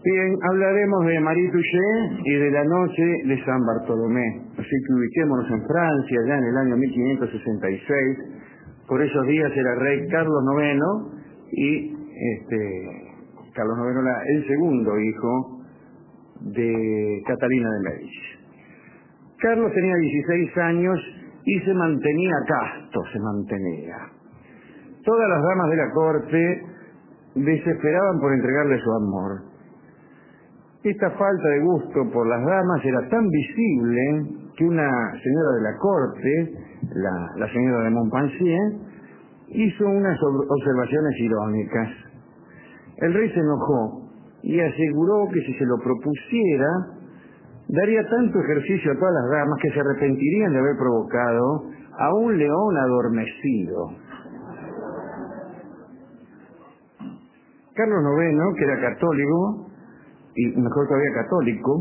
Bien, hablaremos de Marie Touchet y de la noche de San Bartolomé. Así que ubiquémonos en Francia, ya en el año 1566. Por esos días era rey Carlos IX y Carlos IX era el segundo hijo de Catalina de Médicis. Carlos tenía 16 años y se mantenía casto, Todas las damas de la corte desesperaban por entregarle su amor. Esta falta de gusto por las damas era tan visible que una señora de la corte, la señora de Montpensier, hizo unas observaciones irónicas. El rey se enojó y aseguró que si se lo propusiera, daría tanto ejercicio a todas las damas que se arrepentirían de haber provocado a un león adormecido. Carlos IX, que era católico, y mejor todavía católico,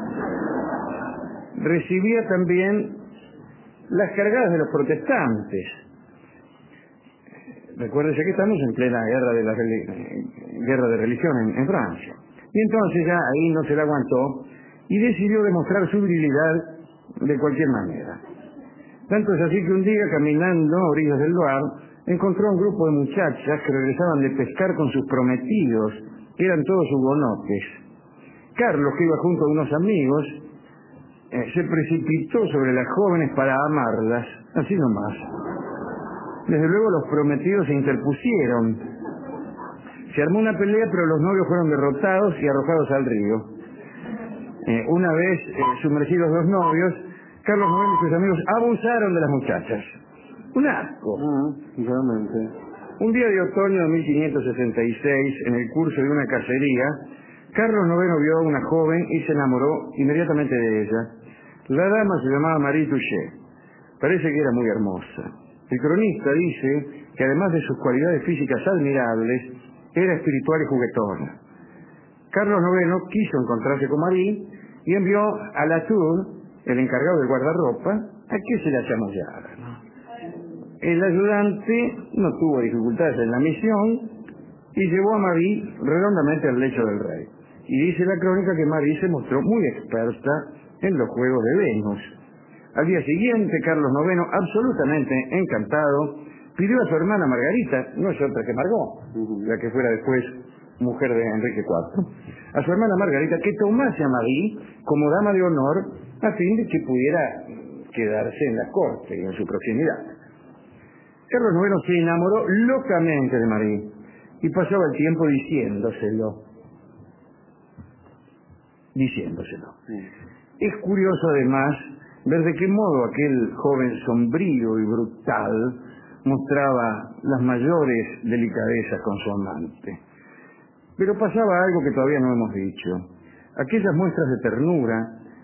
recibía también las cargadas de los protestantes. Recuérdese que estamos en plena guerra de religión en Francia. Y entonces ya ahí no se la aguantó y decidió demostrar su virilidad de cualquier manera. Tanto es así que un día, caminando a orillas del Loire, encontró a un grupo de muchachas que regresaban de pescar con sus prometidos, que eran todos hugonotes. Carlos, que iba junto a unos amigos, se precipitó sobre las jóvenes para amarlas, así nomás. Desde luego los prometidos se interpusieron. Se armó una pelea, pero los novios fueron derrotados y arrojados al río. Una vez sumergidos los novios, Carlos IX y sus amigos abusaron de las muchachas. Un asco. Realmente. Un día de otoño de 1566, en el curso de una cacería, Carlos IX vio a una joven y se enamoró inmediatamente de ella. La dama se llamaba Marie Touchet. Parece que era muy hermosa. El cronista dice que además de sus cualidades físicas admirables, era espiritual y juguetona. Carlos IX quiso encontrarse con Marie y envió a Latour, el encargado del guardarropa, a que se la chamullara, ¿no? El ayudante no tuvo dificultades en la misión y llevó a Marie redondamente al lecho del rey. Y dice la crónica que Marie se mostró muy experta en los juegos de Venus. Al día siguiente, Carlos IX, absolutamente encantado, pidió a su hermana Margarita, no es otra que Margot, la que fuera después mujer de Enrique IV, a su hermana Margarita que tomase a Marie como dama de honor a fin de que pudiera quedarse en la corte y en su proximidad. Carlos IX se enamoró locamente de Marie y pasaba el tiempo diciéndoselo. Es curioso además ver de qué modo aquel joven sombrío y brutal mostraba las mayores delicadezas con su amante. Pero pasaba algo que todavía no hemos dicho. Aquellas muestras de ternura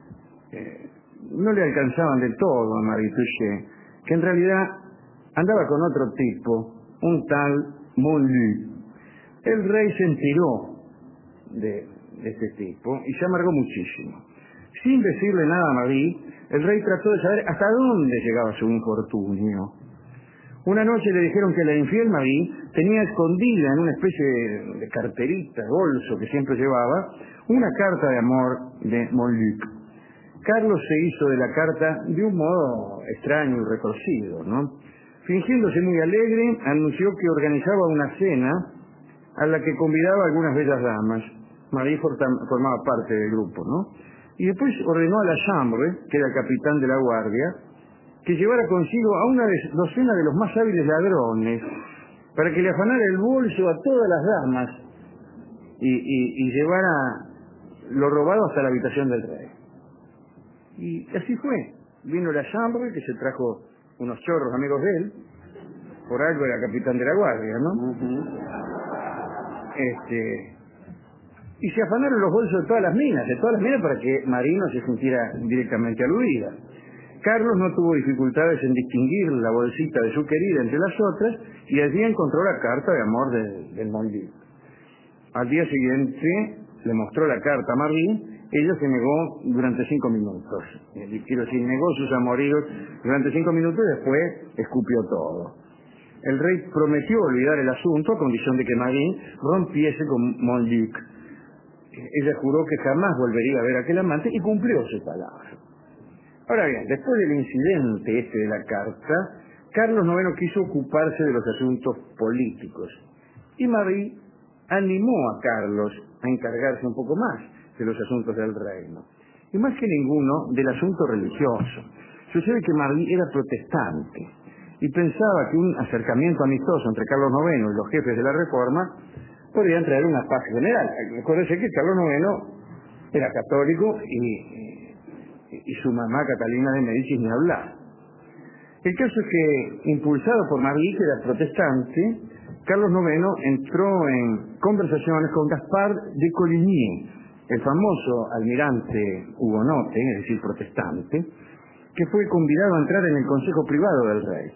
no le alcanzaban del todo a Marie Touchet, que en realidad andaba con otro tipo, un tal Montluc. El rey se enteró de este tipo y se amargó muchísimo. Sin decirle nada a Marie, el rey trató de saber hasta dónde llegaba su infortunio. Una noche le dijeron que la infiel Marie tenía escondida en una especie de carterita, bolso que siempre llevaba, una carta de amor de Montluc. Carlos se hizo de la carta de un modo extraño y retorcido, ¿no? Fingiéndose muy alegre, anunció que organizaba una cena a la que convidaba a algunas bellas damas. Marie formaba parte del grupo, ¿no? Y después ordenó a la Chambre, que era el capitán de la guardia, que llevara consigo a una docena de los más hábiles ladrones para que le afanara el bolso a todas las damas y llevara lo robado hasta la habitación del rey. Y así fue. Vino la Chambre, que se trajo unos chorros amigos de él, por algo era capitán de la guardia, ¿no? Y se afanaron los bolsos de todas las minas para que Marie no se sintiera directamente aludida. Carlos no tuvo dificultades en distinguir la bolsita de su querida entre las otras y allí encontró la carta de amor del Montluc. Al día siguiente le mostró la carta a Marie, ella se negó durante 5 minutos. Quiero decir, negó sus amoríos durante 5 minutos y después escupió todo. El rey prometió olvidar el asunto a condición de que Marie rompiese con Montluc. Ella juró que jamás volvería a ver a aquel amante y cumplió su palabra. Ahora bien, después del incidente este de la carta, Carlos IX quiso ocuparse de los asuntos políticos y Marie animó a Carlos a encargarse un poco más de los asuntos del reino y más que ninguno del asunto religioso. Sucede que Marie era protestante y pensaba que un acercamiento amistoso entre Carlos IX y los jefes de la Reforma podrían traer una paz general. Acuérdense que Carlos IX era católico y su mamá Catalina de Medici ni hablar. El caso es que, impulsado por Marie, que era protestante, Carlos IX entró en conversaciones con Gaspar de Coligny, el famoso almirante hugonote, es decir, protestante, que fue convidado a entrar en el consejo privado del rey.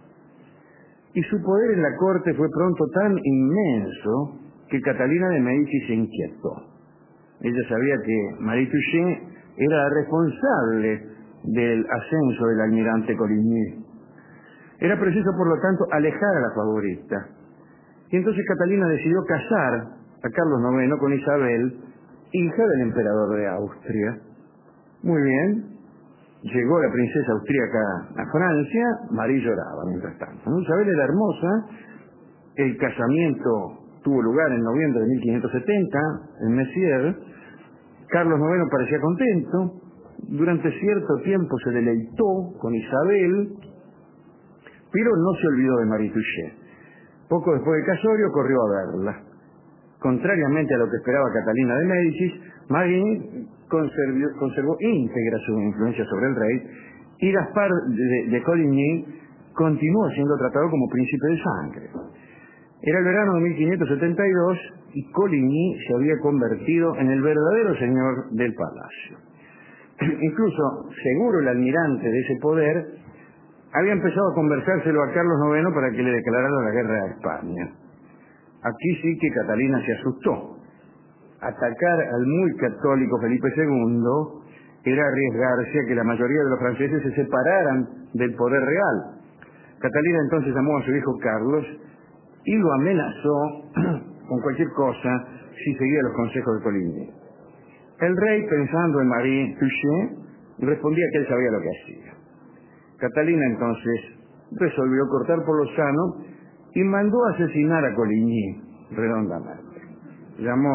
Y su poder en la corte fue pronto tan inmenso que Catalina de Medici se inquietó. Ella sabía que Marie Touchet era la responsable del ascenso del almirante Coligny. Era preciso, por lo tanto, alejar a la favorita. Y entonces Catalina decidió casar a Carlos IX con Isabel, hija del emperador de Austria. Muy bien. Llegó la princesa austríaca a Francia, Marie lloraba mientras tanto. Isabel era hermosa, el casamiento tuvo lugar en noviembre de 1570 en Messières. Carlos IX parecía contento, durante cierto tiempo se deleitó con Isabel, pero no se olvidó de Marie Touchet. Poco después del casorio corrió a verla. Contrariamente a lo que esperaba Catalina de Médicis, Marie conservó íntegra su influencia sobre el rey y Gaspar de Coligny continuó siendo tratado como príncipe de sangre. Era el verano de 1572 y Coligny se había convertido en el verdadero señor del palacio. Incluso, seguro el almirante de ese poder, había empezado a conversárselo a Carlos IX para que le declarara la guerra a España. Aquí sí que Catalina se asustó. Atacar al muy católico Felipe II era arriesgarse a que la mayoría de los franceses se separaran del poder real. Catalina entonces llamó a su hijo Carlos y lo amenazó con cualquier cosa si seguía los consejos de Coligny. El rey, pensando en Marie Touchet, respondía que él sabía lo que hacía. Catalina entonces resolvió cortar por lo sano y mandó asesinar a Coligny redondamente. Llamó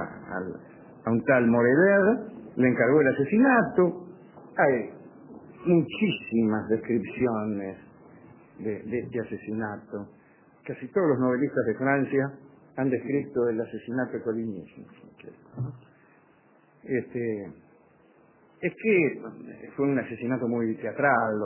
a un tal Morever, le encargó el asesinato. Hay muchísimas descripciones de este asesinato. Casi todos los novelistas de Francia han descrito el asesinato de Coligny. Es que fue un asesinato muy teatral.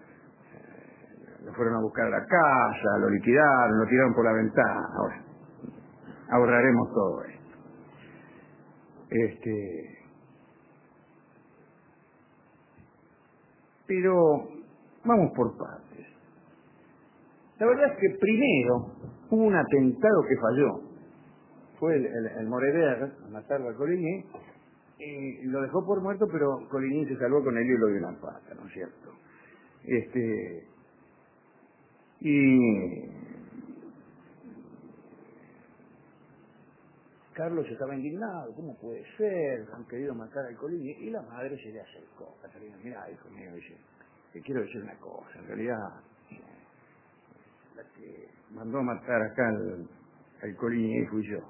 Lo fueron a buscar a la casa, lo liquidaron, lo tiraron por la ventana. Ahora, ahorraremos todo esto. Pero vamos por partes. La verdad es que primero hubo un atentado que falló. Fue el Morever a matarlo a Coligny y lo dejó por muerto, pero Coligny se salvó con el hilo de una pata, ¿no es cierto? Y Carlos estaba indignado, ¿cómo puede ser? Han querido matar al Coligny, y la madre se le acercó. Catalina, mira, hijo mío, dice, te quiero decir una cosa, en realidad, la que mandó a matar acá al Coligny fui yo.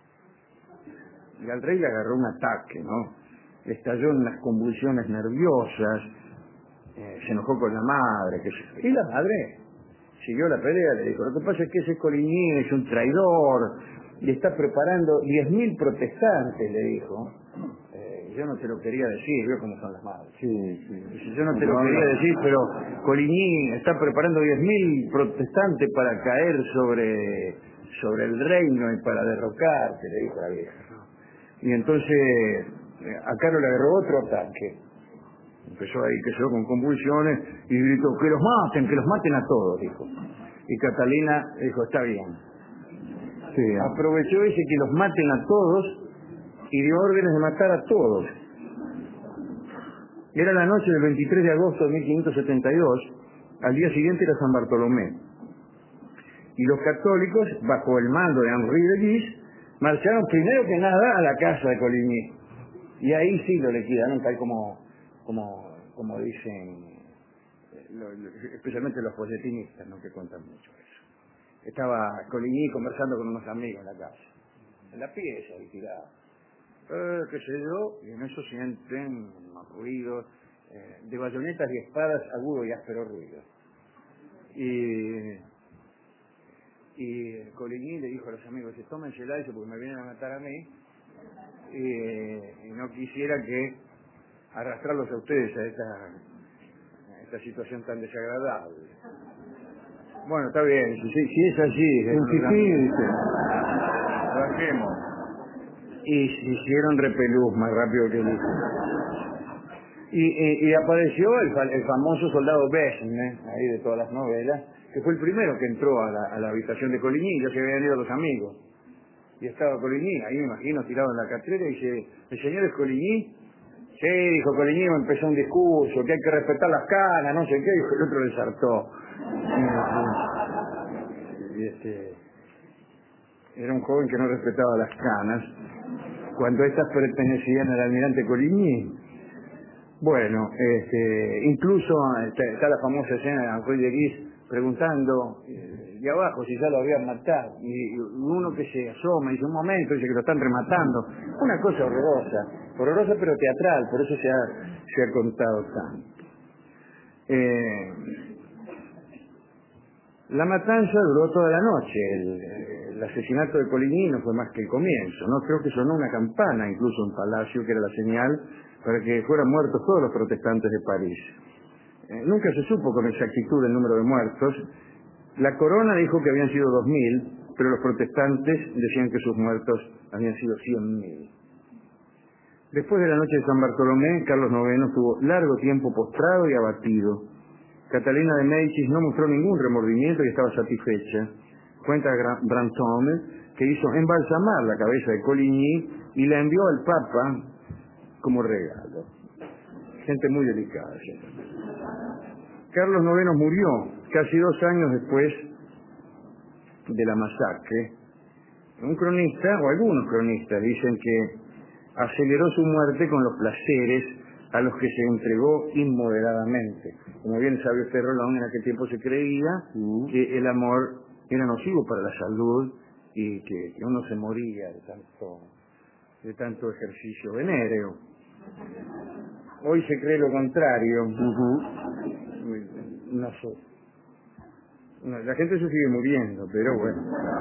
Y al rey le agarró un ataque, ¿no? Estalló en unas convulsiones nerviosas, se enojó con la madre, y la madre siguió la pelea, le dijo, lo que pasa es que ese Coligny es un traidor, y está preparando 10.000 protestantes, le dijo. Yo no te lo quería decir, veo cómo son las madres. Sí. Yo no te lo quería decir, pero Coligny está preparando 10.000 protestantes para caer sobre el reino y para derrocarte, le dijo la vieja. Y entonces a Carlos le agarró otro ataque. Empezó ahí, que se dio con convulsiones, y gritó, que los maten a todos, dijo. Y Catalina dijo, está bien. Sí. Aprovechó ese que los maten a todos y dio órdenes de matar a todos. Era la noche del 23 de agosto de 1572, al día siguiente era San Bartolomé. Y los católicos, bajo el mando de Henri de Guise, marcharon primero que nada a la casa de Coligny. Y ahí sí lo liquidaron, tal como dicen, especialmente los folletinistas, ¿no?, que cuentan mucho eso. Estaba Coligny conversando con unos amigos en la casa, en la pieza, ahí tirado. Qué sé yo, y en eso sienten unos ruidos de bayonetas y espadas, agudo y áspero ruido. Y Coligny le dijo a los amigos, tómensela, dice, porque me vienen a matar a mí, y no quisiera que arrastrarlos a ustedes a esta situación tan desagradable. Bueno, está bien, si es así, bajemos. Y se hicieron repelús más rápido que el hijo. Y apareció el famoso soldado Besne, ahí de todas las novelas, que fue el primero que entró a la habitación de Coligny, ya se habían ido los amigos. Y estaba Coligny, ahí me imagino, tirado en la catrera, y dice, ¿el señor es Coligny? Sí, dijo Coligny, empezó un discurso, que hay que respetar las canas, no sé qué, y el otro le saltó. Era un joven que no respetaba las canas, cuando estas pertenecían al almirante Coligny. Bueno, incluso está la famosa escena de Henri de Guise preguntando de abajo si ya lo habían matado, y uno que se asoma y dice, un momento, dice que lo están rematando. Una cosa horrorosa pero teatral, por eso se ha contado tanto. La matanza duró toda la noche. El asesinato de Coligny no fue más que el comienzo, ¿no? Creo que sonó una campana incluso en Palacio, que era la señal para que fueran muertos todos los protestantes de París. Nunca se supo con exactitud el número de muertos. La corona dijo que habían sido 2000, pero los protestantes decían que sus muertos habían sido 100.000. Después de la noche de San Bartolomé, Carlos IX estuvo largo tiempo postrado y abatido. Catalina de Médicis no mostró ningún remordimiento y estaba satisfecha. Cuenta Brantôme que hizo embalsamar la cabeza de Coligny y la envió al Papa como regalo. Gente muy delicada. Carlos IX murió casi 2 años después de la masacre. Un cronista, o algunos cronistas, dicen que aceleró su muerte con los placeres a los que se entregó inmoderadamente. Como bien sabe usted, Rolón, en aquel tiempo se creía que el amor era nocivo para la salud y que uno se moría de tanto ejercicio venéreo. Hoy se cree lo contrario. No sé. No, la gente se sigue muriendo, pero bueno.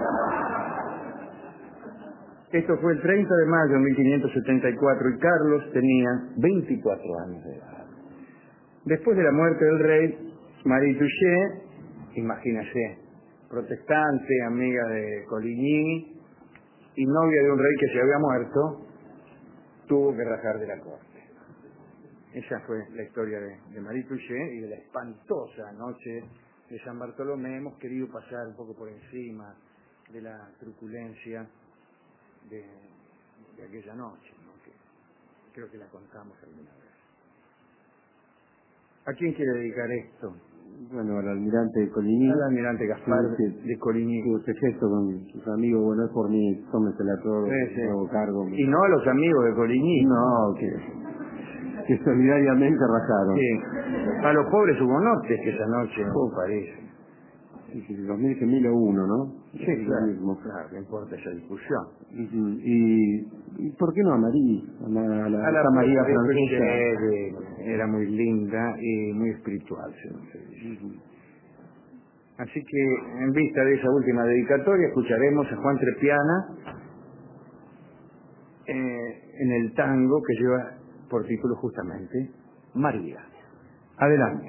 Esto fue el 30 de mayo de 1574 y Carlos tenía 24 años de edad. Después de la muerte del rey, Marie Touchet, imagínese, protestante, amiga de Coligny y novia de un rey que se había muerto, tuvo que rajar de la corte. Esa fue la historia de Marie Touchet y de la espantosa noche de San Bartolomé. Hemos querido pasar un poco por encima de la truculencia de aquella noche, ¿no?, que creo que la contamos alguna vez. ¿A quién quiere dedicar esto? Bueno, al almirante Coligny. Al almirante Gaspar de Coligny. Este gesto con sus amigos, bueno, es por mí, tómesela todo, nuevo cargo. Y no a los amigos de Coligny. No, que solidariamente rajaron. Sí. A los pobres hugonotes que esa noche, parece. Y 2001, ¿no? Sí, claro, no importa esa discusión. ¿Y por qué no a María? A la María francesa. Era muy linda y muy espiritual, se dice. Así que, en vista de esa última dedicatoria, escucharemos a Juan Trepiana en el tango que lleva por título justamente María. Adelante.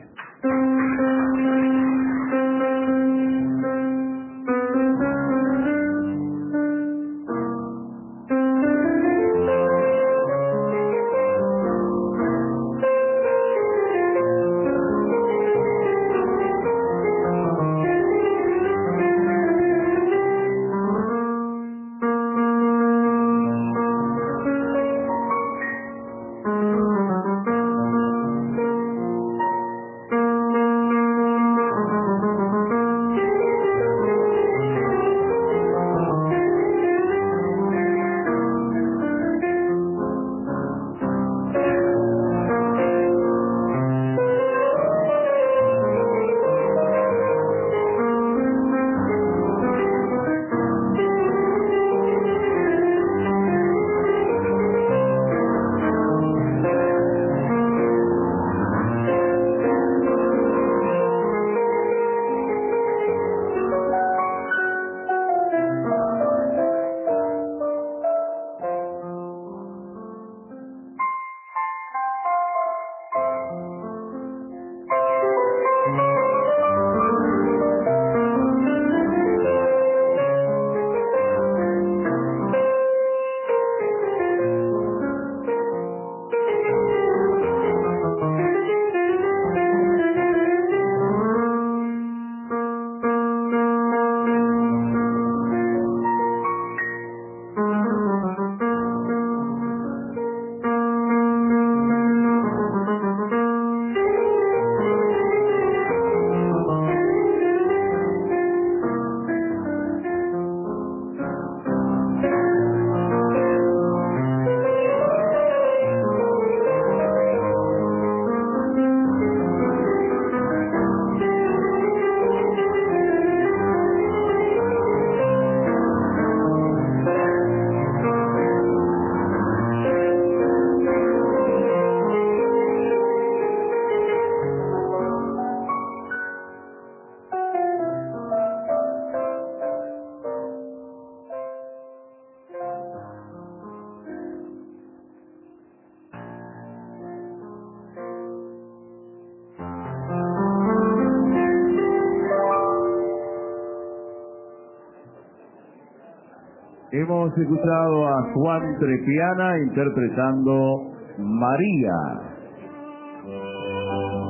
Hemos escuchado a Juan Trepiana interpretando María.